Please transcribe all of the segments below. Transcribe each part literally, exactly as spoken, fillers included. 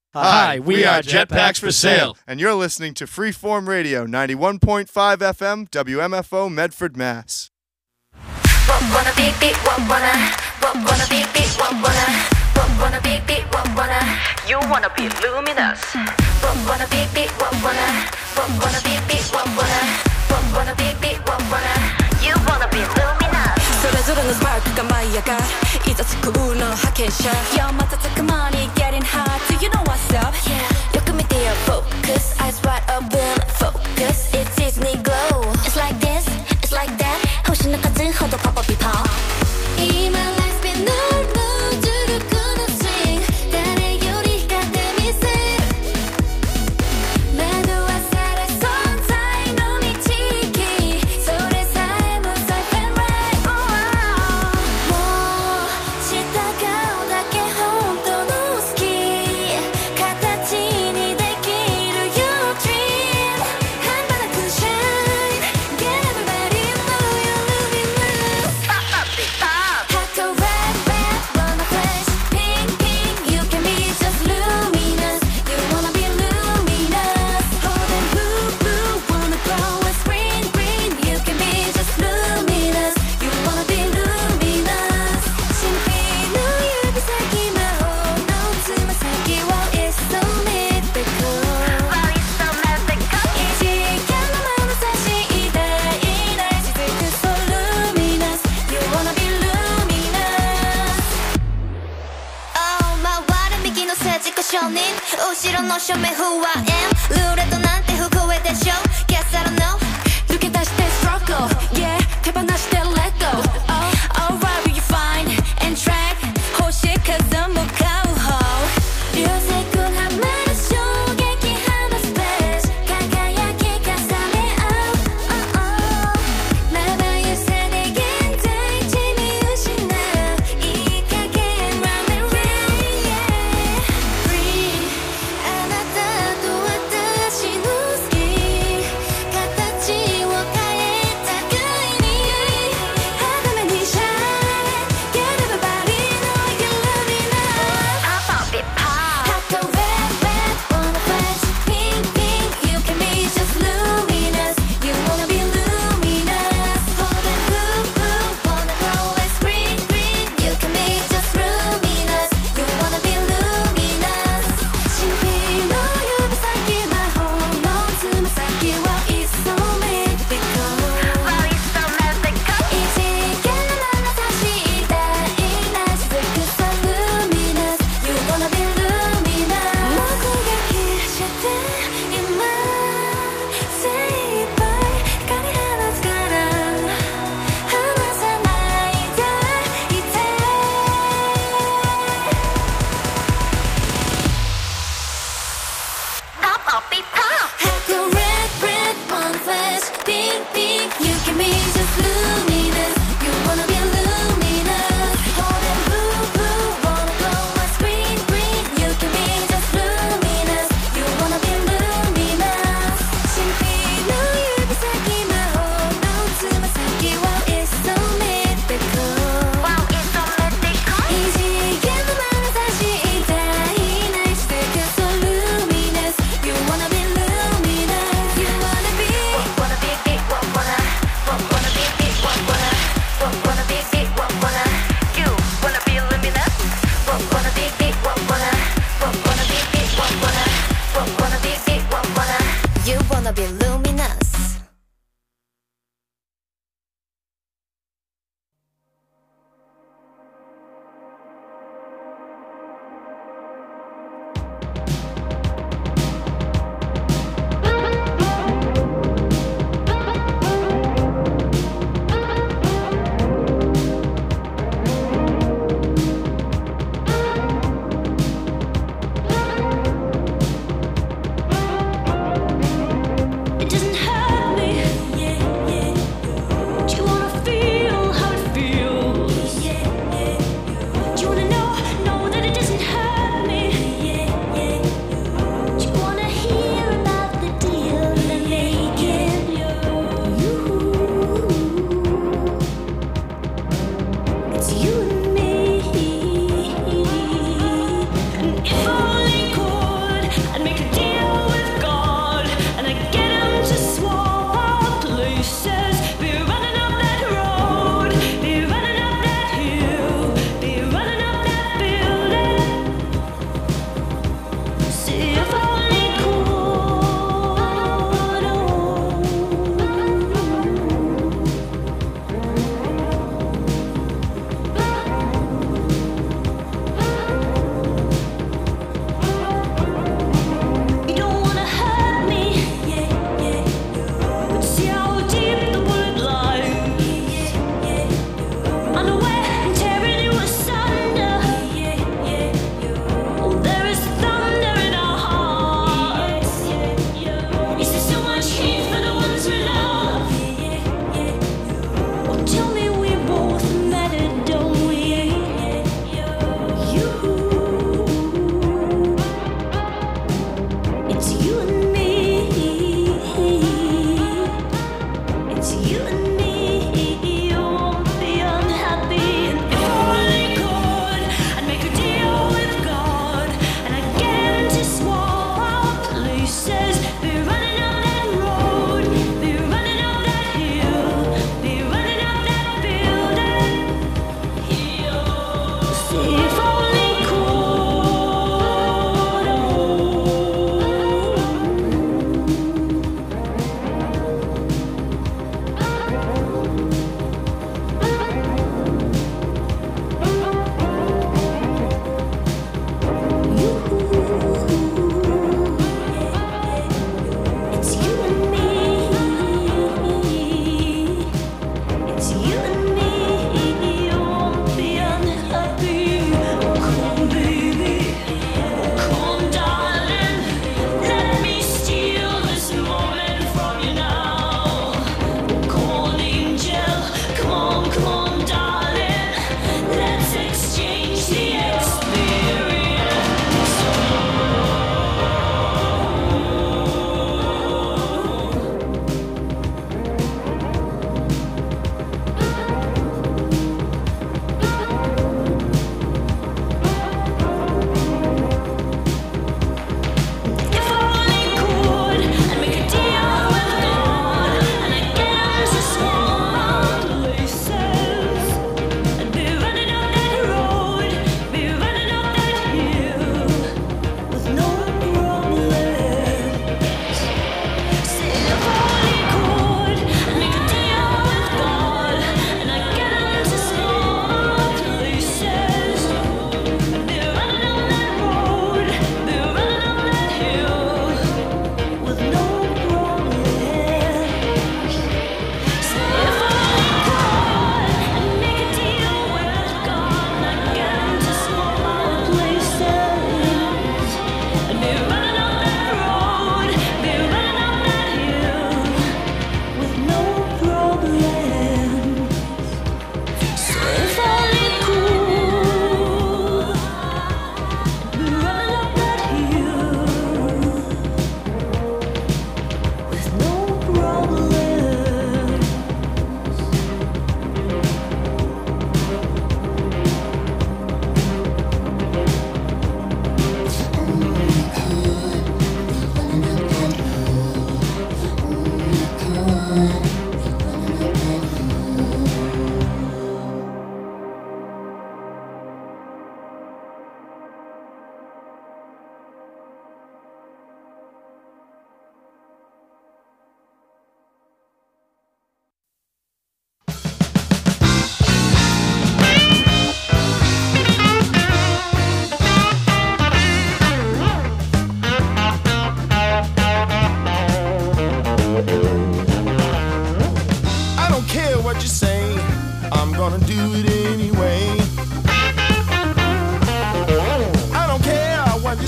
Hi, we are Jetpacks for Sale. And you're listening to Freeform Radio, ninety-one point five F M, W M F O, Medford, Mass. What wanna be, be, what wanna, what wanna be, be, what wanna, what wanna be, be, what wanna, you wanna be luminous. What wanna be, be, what wanna, what wanna be, be, what wanna, what wanna be, be, what wanna, you wanna be luminous. それぞれのスパークが舞い上がるいざスクールの派遣者 Yo, 瞬く間に getting hot. Do you know what's up? Yeah. よく見てよ focus. Eyes wide open, focus. It's Disney glow. It's like this, it's like that. 星の数ほどポポピポ今 let's be normal. 重力の swing. 誰より光ってみせる惑わされ存在の導きそれさえも safe and right. もう従うだけ本当の好き形にできる your dream 半端なく shine get everybody know you're luminous. Pop up it up Hot or red red wanna flash pink pink you can be just luminous you wanna be luminous hold and blue blue wanna glow as green green you can be just luminous you wanna be luminous 神秘の指先魔法のつま先を It's so mythical Wow it's so mythical 一眼の眼差し痛いない雫 So luminous you wanna be luminous Oh 回る右の政治家承認後ろの正面不安ルーレットなんて不公でしょ Guess I don't know 抜け出して struggle Yeah 手放して let go Oh alright will you find and track 星数も買う方流星群はまる衝撃放つペース輝き重ね合う Oh oh まばゆさで現在地見失ういい加減 round and round Yeah Free あなたと私の好き形を変えたがいに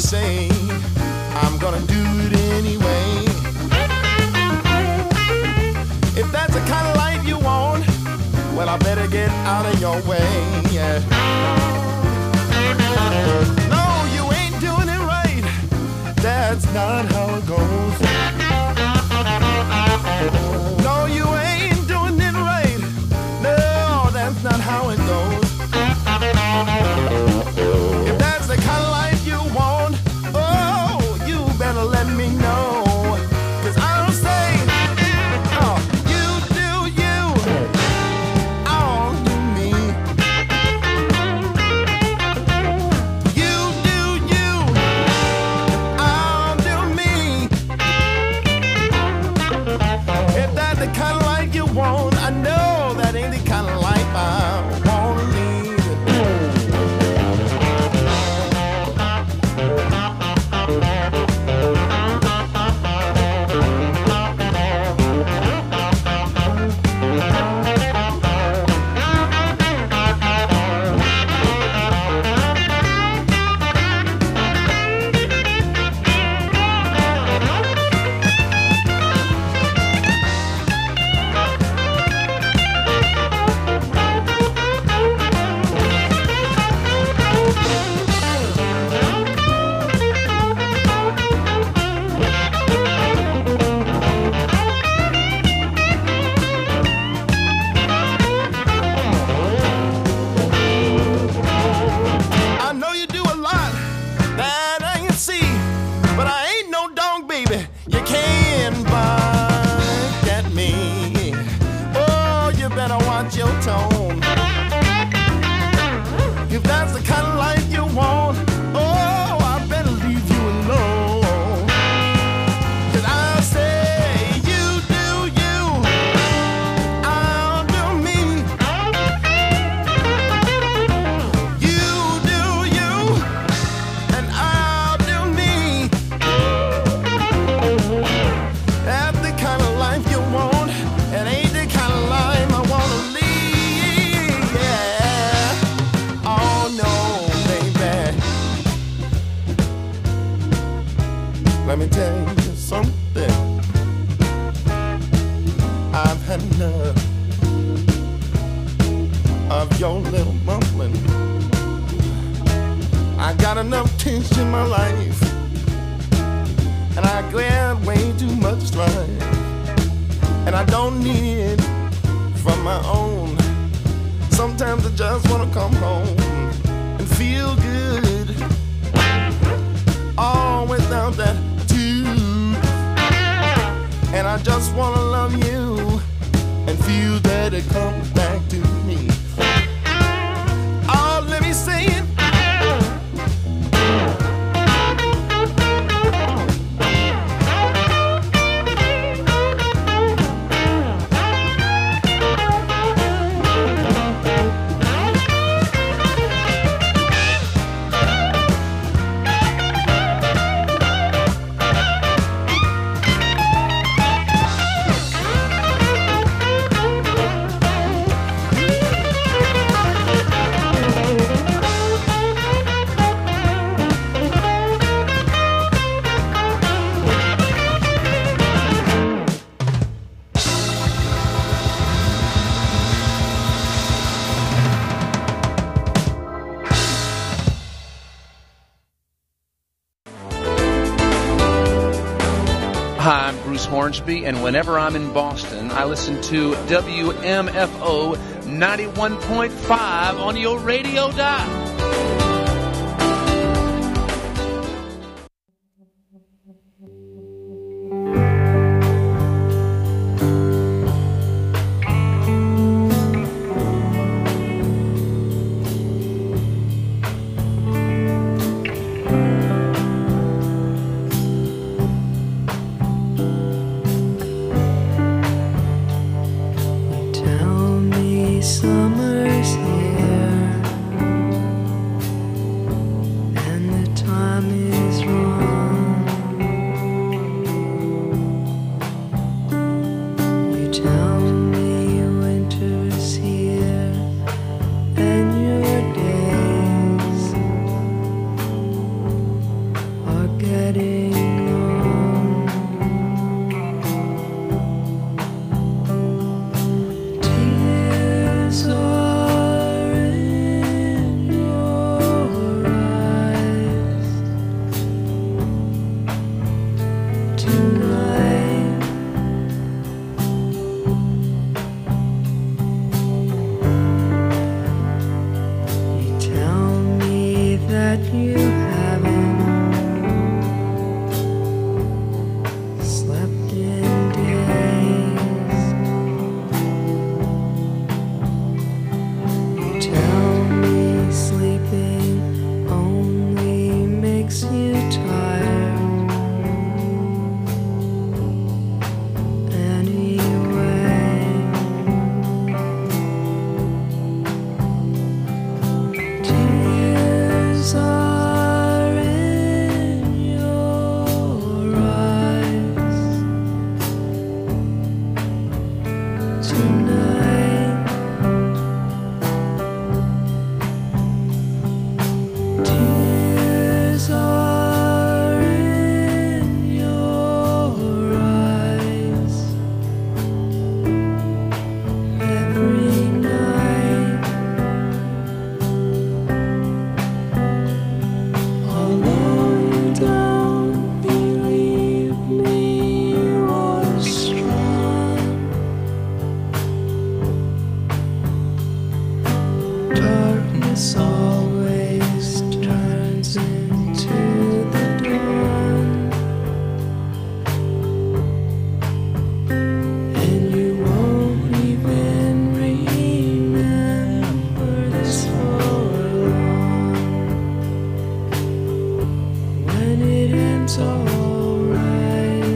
say I'm gonna do it anyway. If that's the kind of life you want, well, I better get out of your way. Yeah. No, you ain't doing it right. That's not how it goes. No, you ain't doing it right. No, that's not how it goes. If that's the kind of life you want, oh, you better let me know. Cause I'll say, oh, you do you, I'll do me. You do you, I'll do me. If that's the kind of life you want, I know that ain't the kind of life I wanna lead. I know you do a lot that I can see, but I ain't no dog, baby. You can't bark at me. Oh, you better watch your tone. If that's the kind of life you want, oh, I better leave you alone. Cause I'll say, you do you, I'll do me. You do you, and I'll do me. That's the kind of life you want, and ain't the kind of life I wanna lead. Yeah. Oh no, baby. Let me tell you something. I've had enough of your little mumbling. I got enough tension in my life, and I grab way too much strife, and I don't need it from my own. Sometimes I just wanna come home and feel good, all without that tooth. And I just wanna love you and feel that it comes back to me. Oh, let me say it. Hi, I'm Bruce Hornsby, and whenever I'm in Boston, I listen to W M F O ninety-one point five on your radio dial. Tell me summer's here. that you haven't slept in days. You tell me sleeping only makes you tired. Anyway, tears are in your eyes tonight. Tears are in your eyes every night. Although you don't believe me or strong, darkness always turns into the dawn, and you won't even remember this for long. When it ends, alright.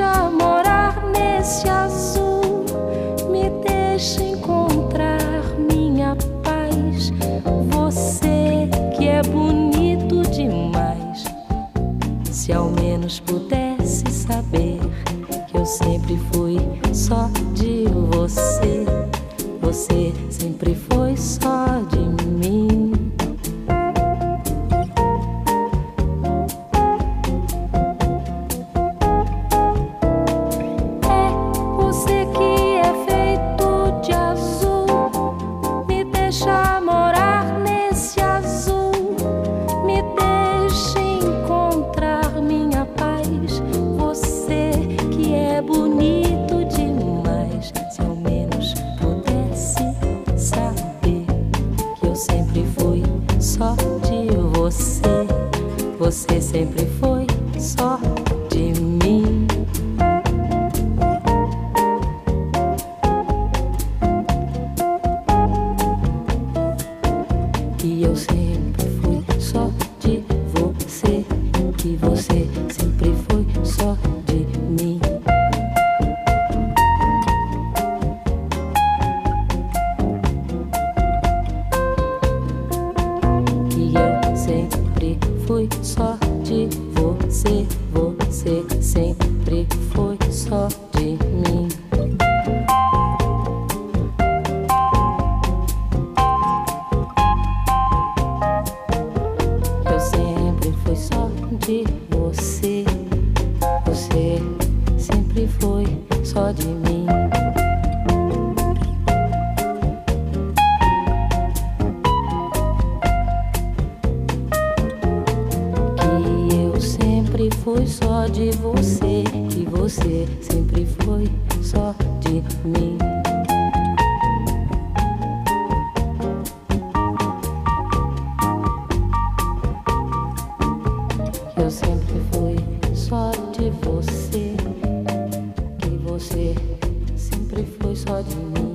deixa morar nesse azul, me deixa encontrar minha paz. Você que é bonito demais, se ao menos pudesse saber que eu sempre fui só de você, você sempre foi só de mim. Você sempre foi só de mim. E eu sempre fui só de você, que você sempre foi só de mim. E eu sempre fui só de você, você sempre foi só de mim. Eu sempre fui só de você, você sempre foi só de mim. Foi só de você, e você sempre foi só de mim. Eu sempre fui só de você, que você sempre foi só de mim.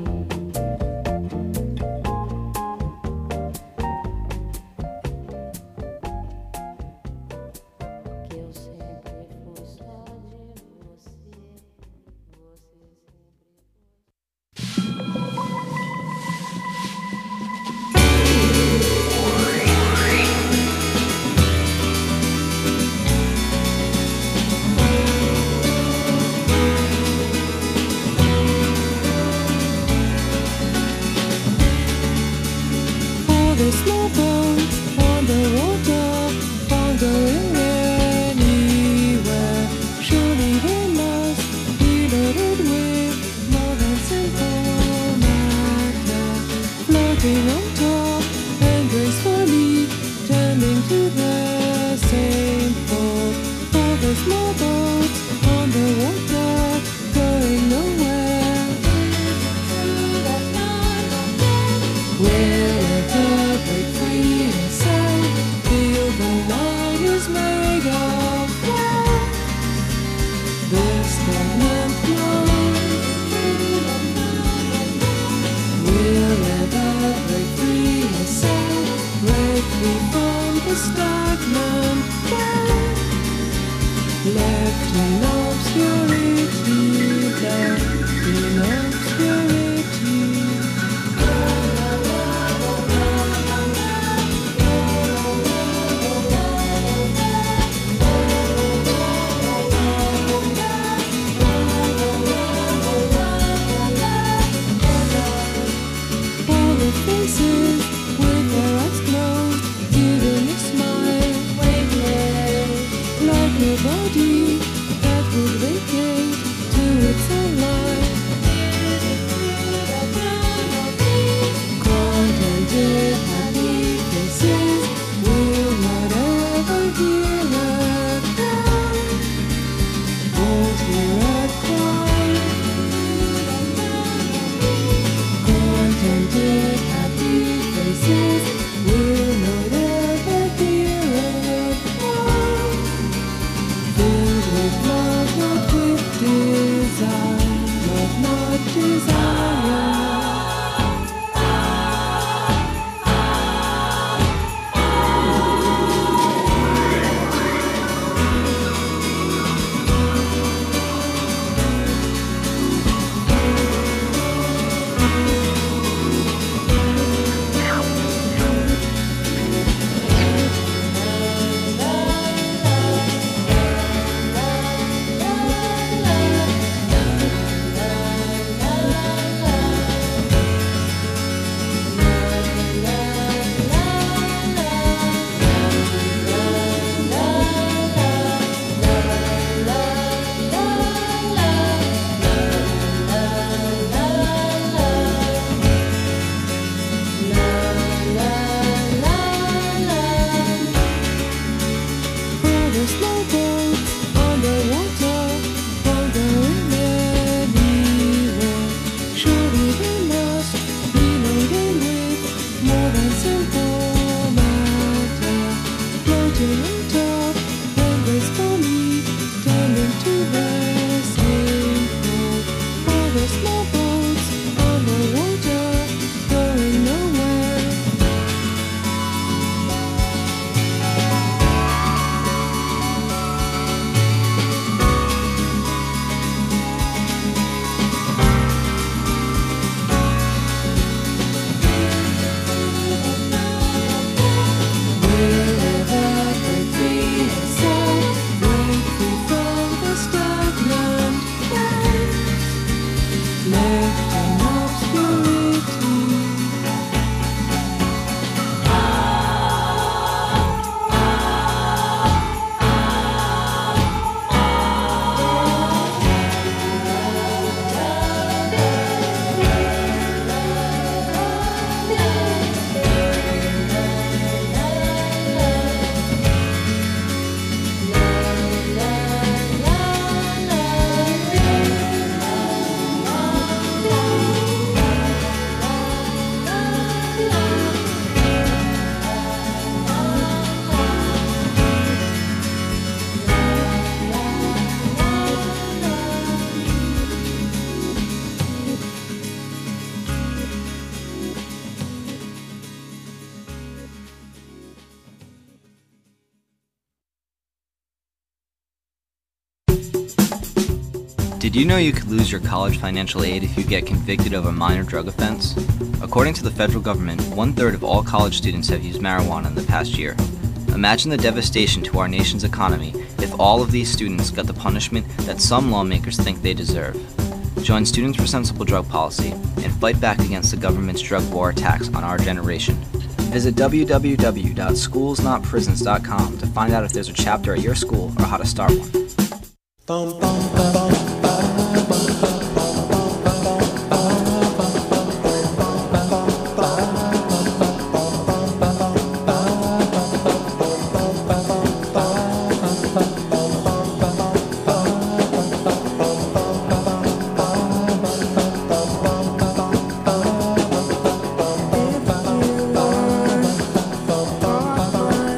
Did you know you could lose your college financial aid if you get convicted of a minor drug offense? According to the federal government, one-third of all college students have used marijuana in the past year. Imagine the devastation to our nation's economy if all of these students got the punishment that some lawmakers think they deserve. Join Students for Sensible Drug Policy and fight back against the government's drug war attacks on our generation. Visit w w w dot schools not prisons dot com to find out if there's a chapter at your school or how to start one. Bum, bum, bum, bum.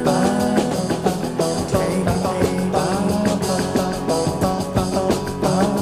Bye.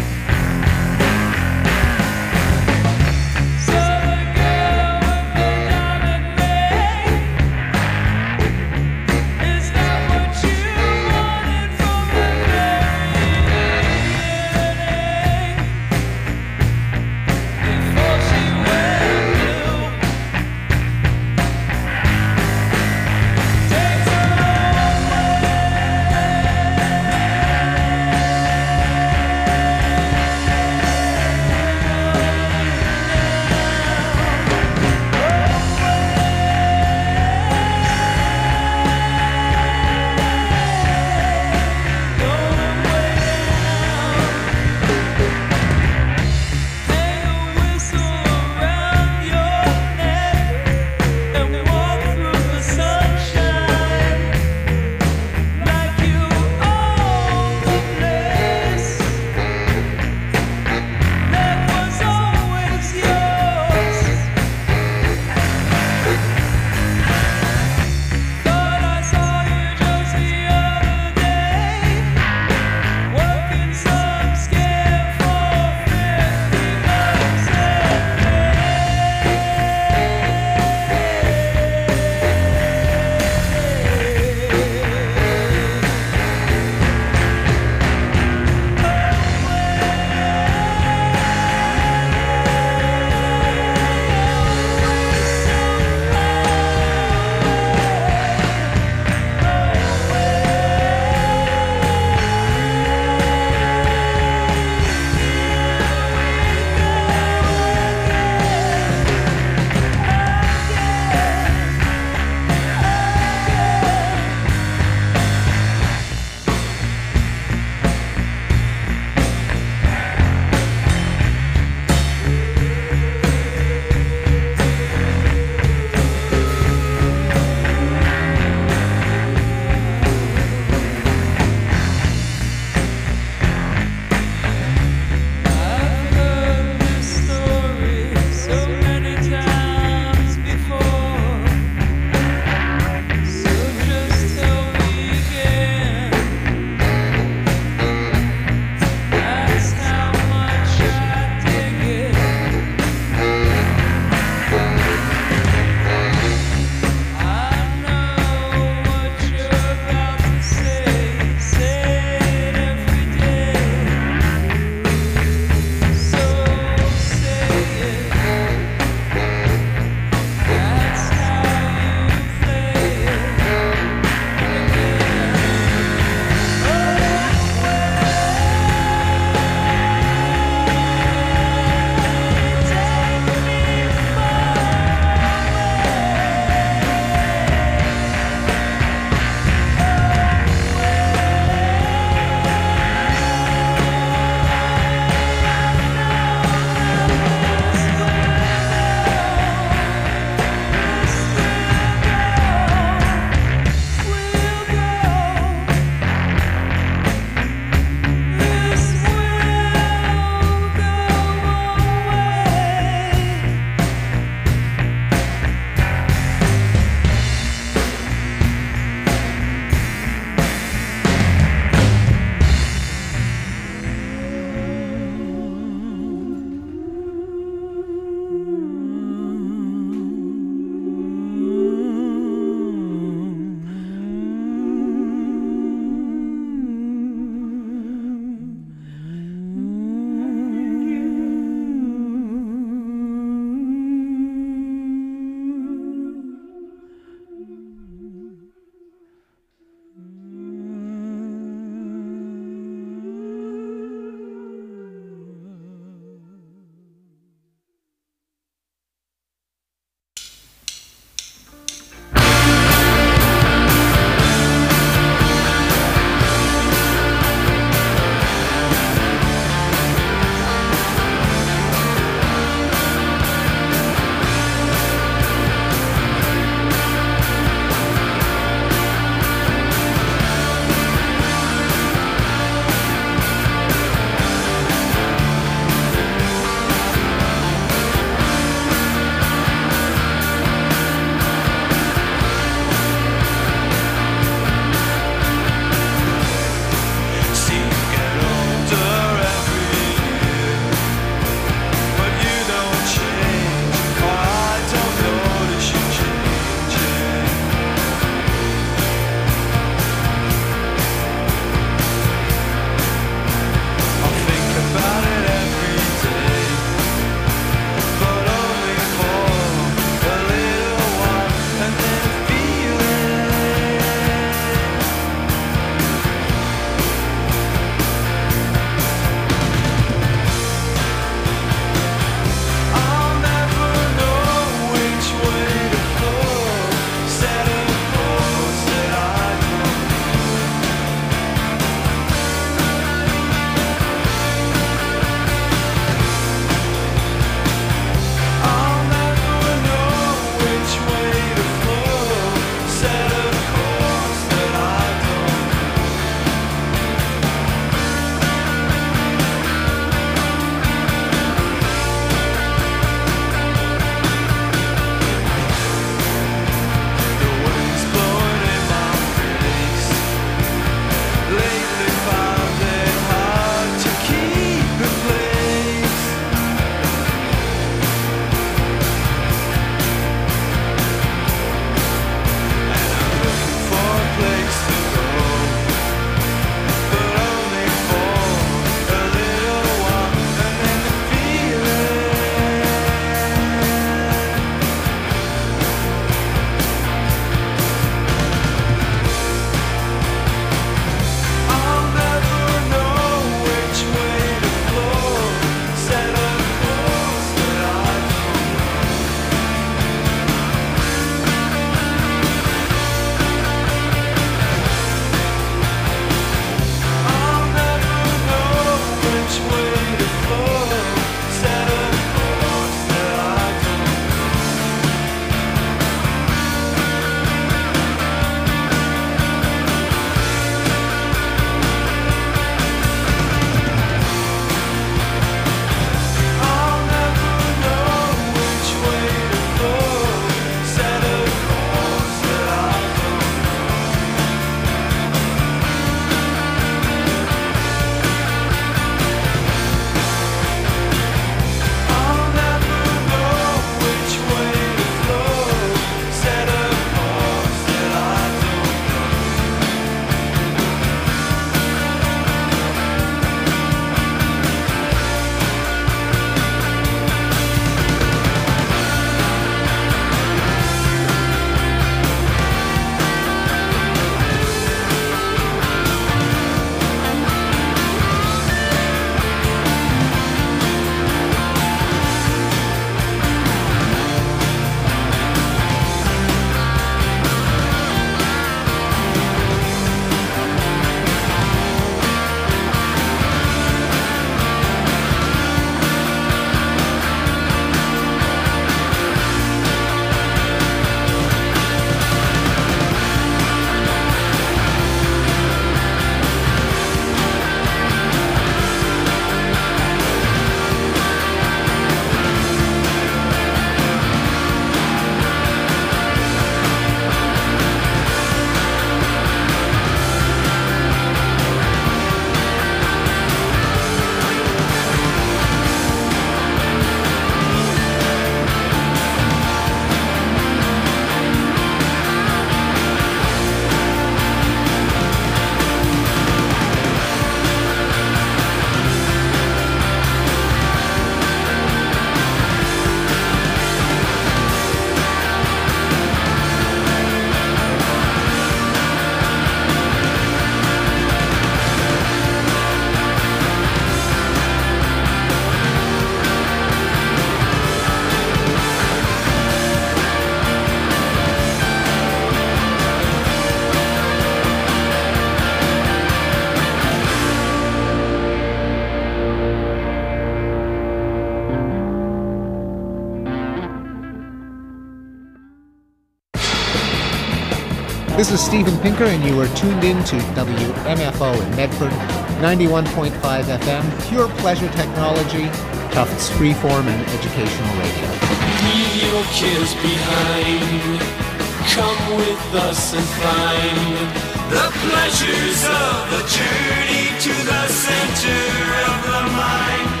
This is Steven Pinker, and you are tuned in to W M F O in Medford, ninety-one point five F M, pure pleasure technology, Tufts freeform and educational radio. Leave your cares behind. Come with us and find the pleasures of the journey to the center of the mind.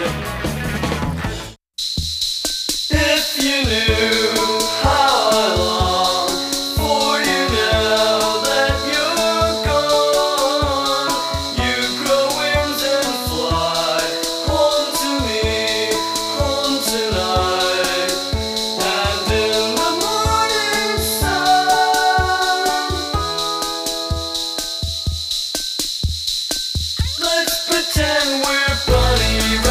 If you knew how I long for you now that you're gone, you grow wings and fly home to me, home tonight. And in the morning sun, let's pretend we're Bonnie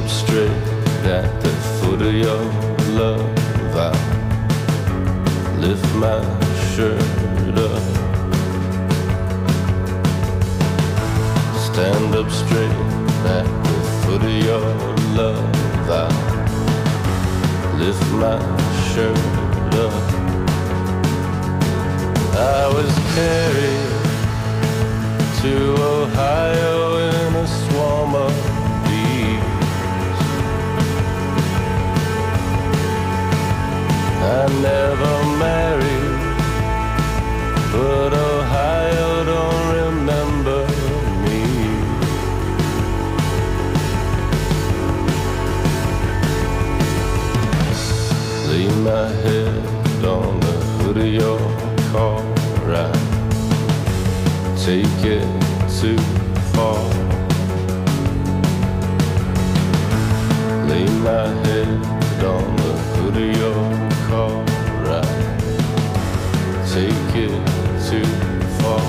up straight at the foot of your love. I lift my shirt up. Stand up straight at the foot of your love. I lift my shirt up. I was carried to Ohio in a swarm of bees. I never married, but Ohio don't remember me. Lay my head on the hood of your car, right? Take it too far. Lay my head on the hood of your car, right? Take it too far.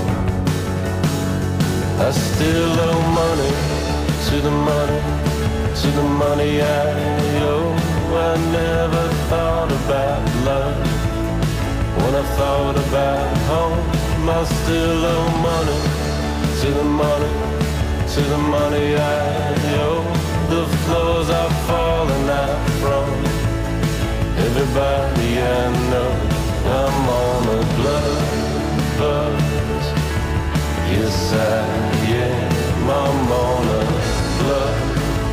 I still owe money to the money, to the money I owe. I never thought about love when I thought about home. I still owe money to the money, to the money I owe. The floors are falling out from everybody I know. I'm on a blood buzz. Yes I am. I'm on a blood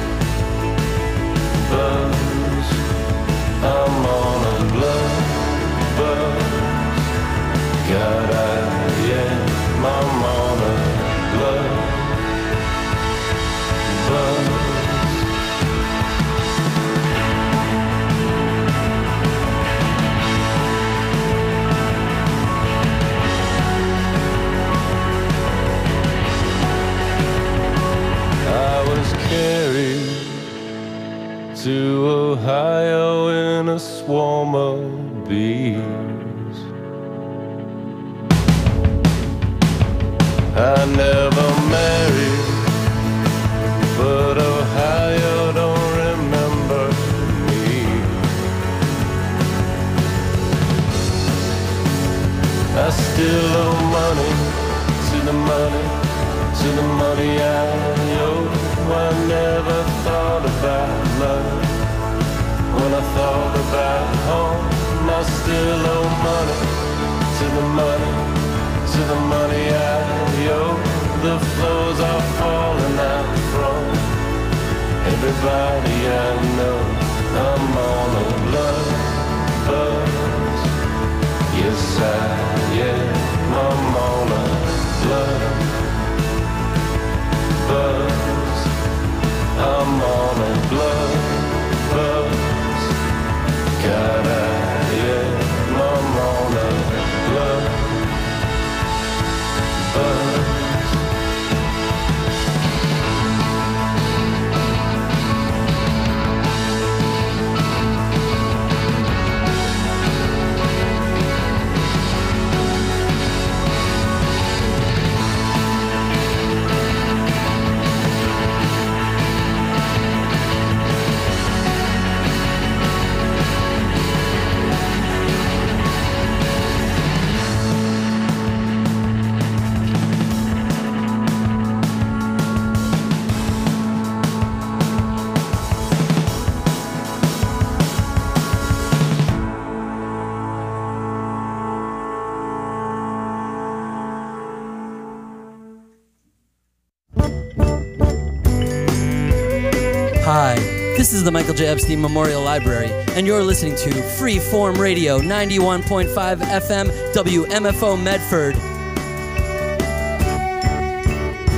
buzz. I'm on a blood buzz. God I am. I'm on a blood buzz. I was carried to Ohio in a swarm of bees. I never married, but Ohio don't remember me. I still owe money to the money, to the money I owe. I never thought about love when I thought about home. I still owe money to the money, to the money I owe. The floors are falling out from everybody I know. I'm on a blood buzz. Yes I am. I'm on a blood buzz. I'm on a blood buzz. God I am. I'm on a blood buzz. Hi, this is the Michael J. Epstein Memorial Library, and you're listening to Freeform Radio, ninety-one point five F M, W M F O Medford.